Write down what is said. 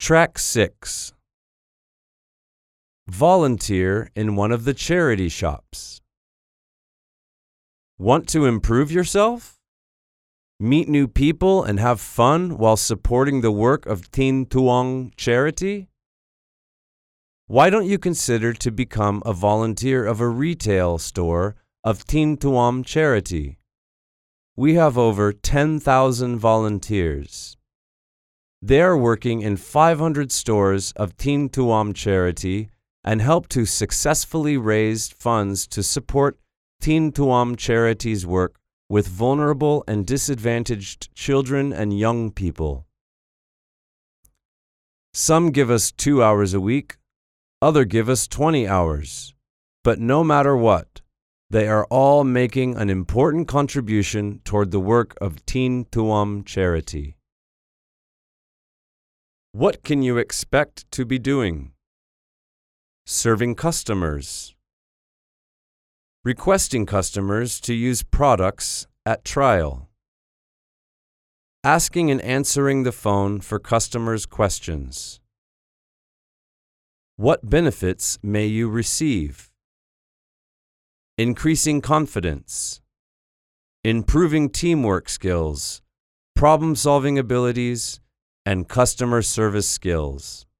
Track 6. Volunteer in one of the charity shops. Want to improve yourself? Meet new people and have fun while supporting the work of Tin Tuong Charity? Why don't you consider to become a volunteer of a retail store of Tin Tuong Charity? We have over 10,000 volunteers. They are working in 500 stores of Tin Tuong Charity and help to successfully raise funds to support Tin Tuong Charity's work with vulnerable and disadvantaged children and young people. Some give us 2 hours a week, others give us 20 hours. But no matter what, they are all making an important contribution toward the work of Tin Tuong Charity. What can you expect to be doing? Serving customers. Requesting customers to use products at trial. Asking and answering the phone for customers' questions. What benefits may you receive? Increasing confidence. Improving teamwork skills, problem-solving abilities, and customer service skills.